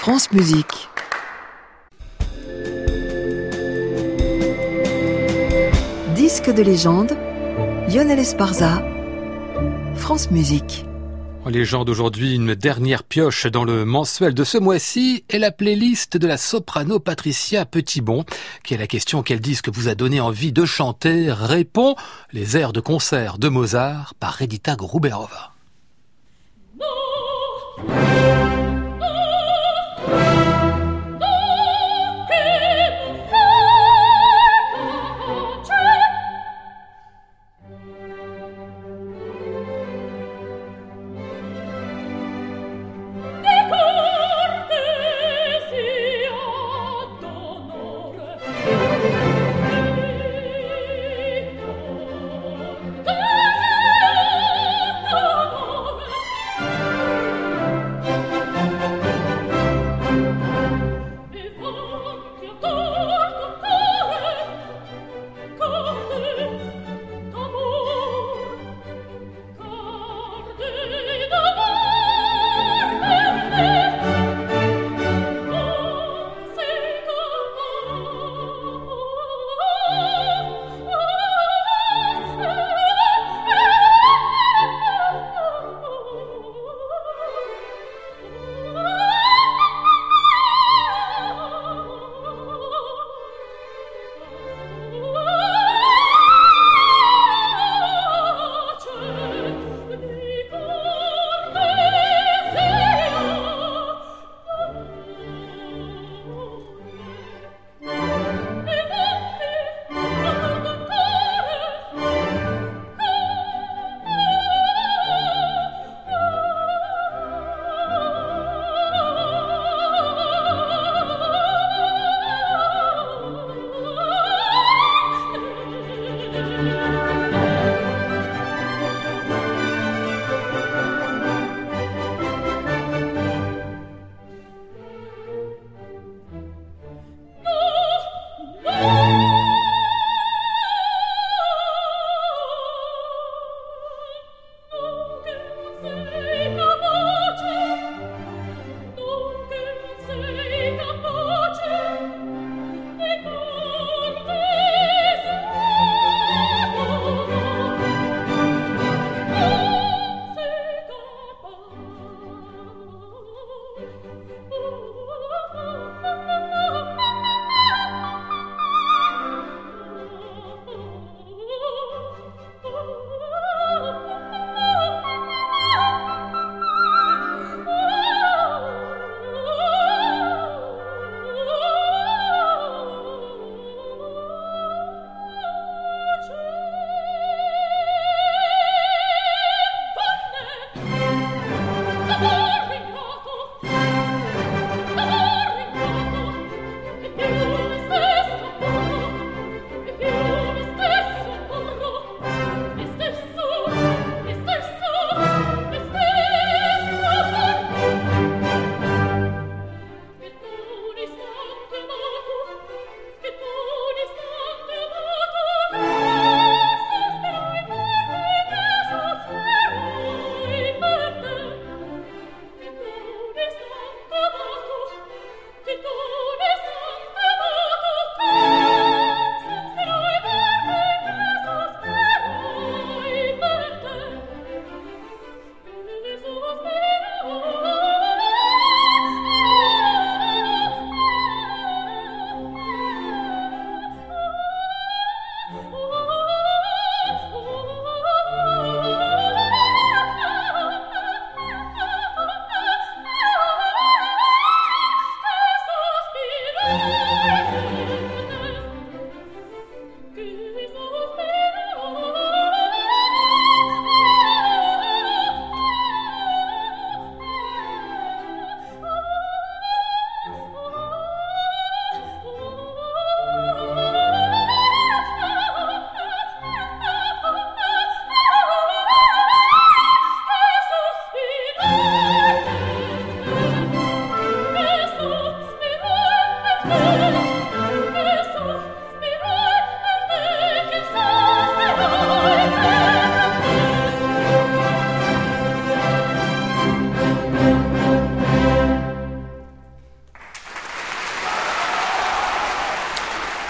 France Musique. Disque de légende, Lionel Esparza, France Musique. En légende aujourd'hui, une dernière pioche dans le mensuel de ce mois-ci est la playlist de la soprano Patricia Petitbon, qui est la question: quel disque vous a donné envie de chanter? Répond les airs de concert de Mozart par Edita Gruberova.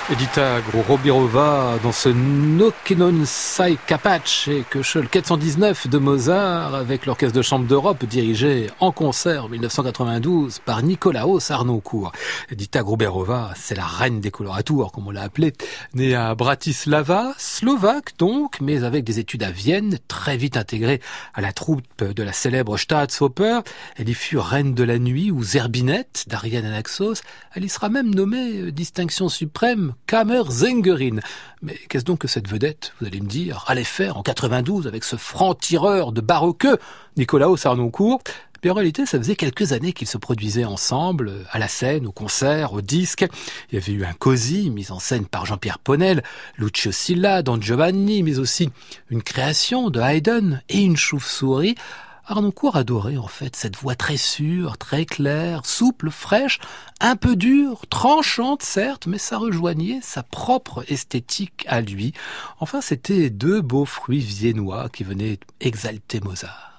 Edita Grobirova dans ce No che non sai capace et que le 419 de Mozart avec l'Orchestre de Chambre d'Europe dirigé en concert en 1992 par Nikolaos Harnoncourt. Edita Grobirova, c'est la reine des coloratours, comme on l'a appelée, née à Bratislava, slovaque donc, mais avec des études à Vienne, très vite intégrée à la troupe de la célèbre Staatsoper. Elle y fut reine de la nuit ou Zerbinette d'Ariane Anaxos. Elle y sera même nommée distinction suprême Kammersängerin. Mais qu'est-ce donc que cette vedette, vous allez me dire, allait faire en 92 avec ce franc-tireur de baroqueux, Nikolaos Harnoncourt? Mais en réalité, ça faisait quelques années qu'ils se produisaient ensemble, à la scène, au concert, au disque. Il y avait eu un Così, mis en scène par Jean-Pierre Ponel, Lucio Silla, Don Giovanni, mais aussi une création de Haydn et une chauve-souris. Harnoncourt adorait en fait cette voix très sûre, très claire, souple, fraîche, un peu dure, tranchante certes, mais ça rejoignait sa propre esthétique à lui. Enfin, c'était deux beaux fruits viennois qui venaient exalter Mozart.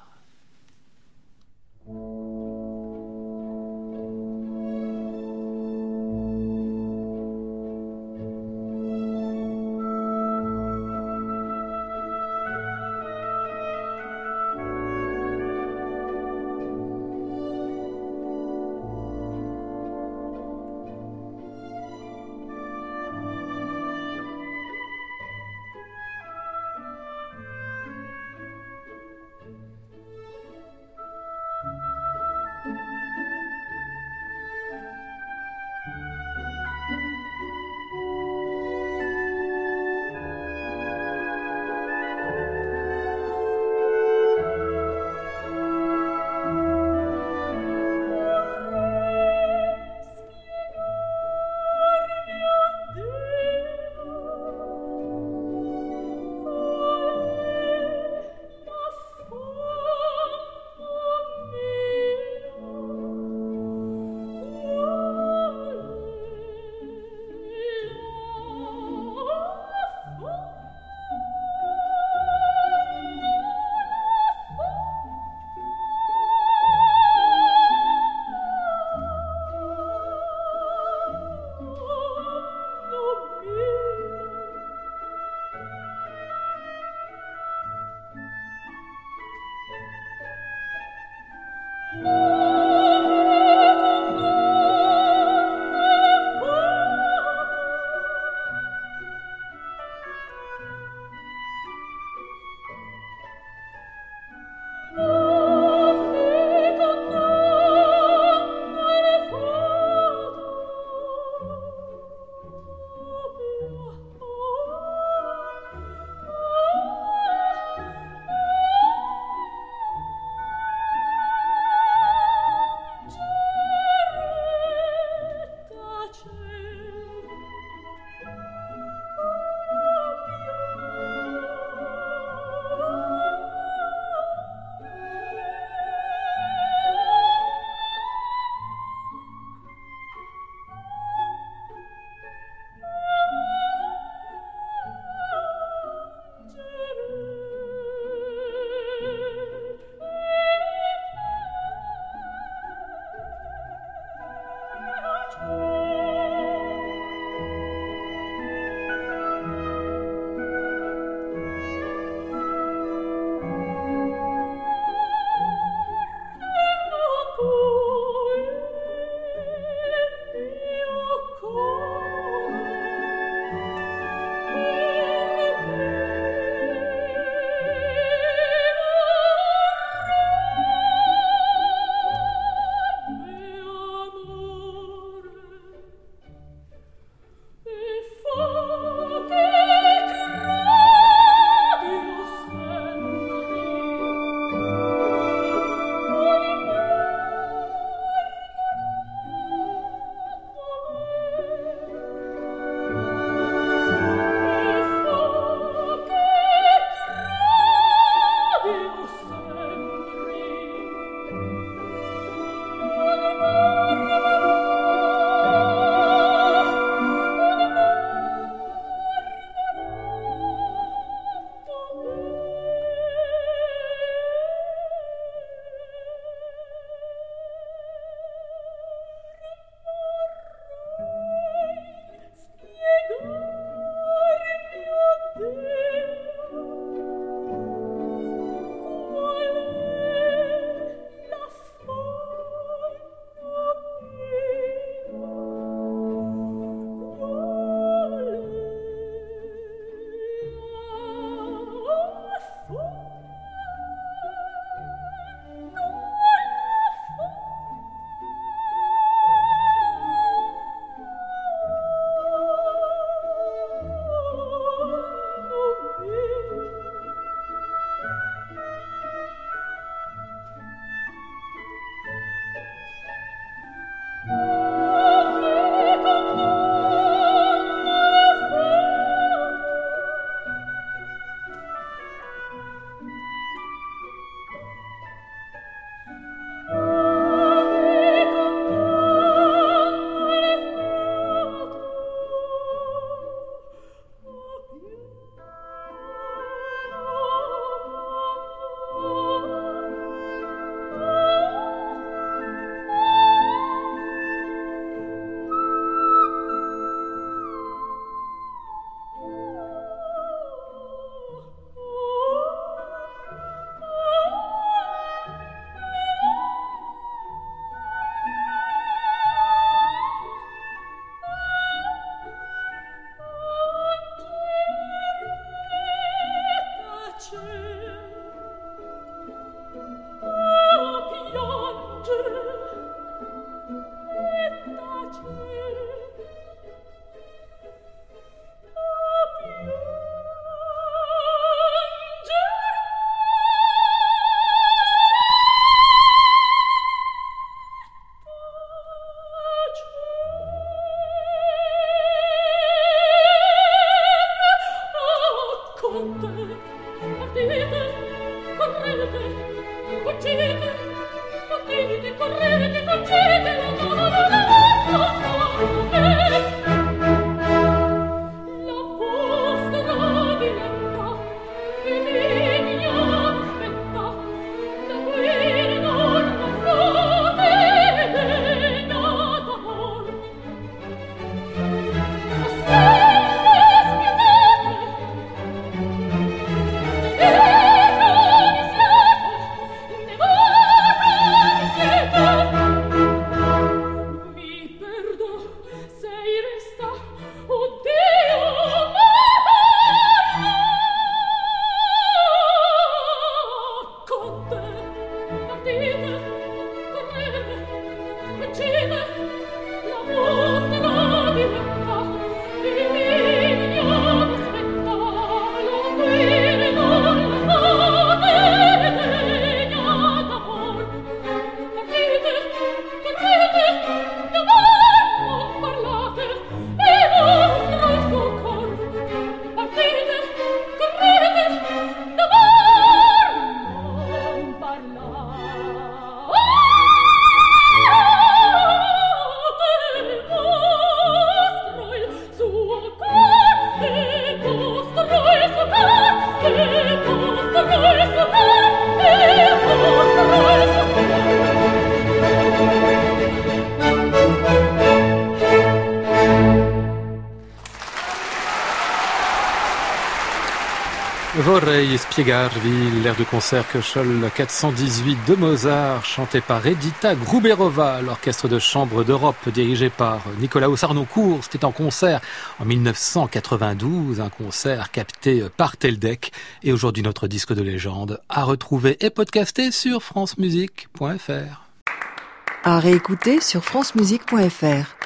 Vorrei spiegarvi, l'air de concert Köchel 418 de Mozart, chanté par Edita Gruberova, l'orchestre de chambre d'Europe dirigé par Nikolaos Harnoncourt. C'était en concert en 1992, un concert capté par Teldec. Et aujourd'hui, notre disque de légende à retrouver et podcasté sur francemusique.fr. À réécouter sur francemusique.fr.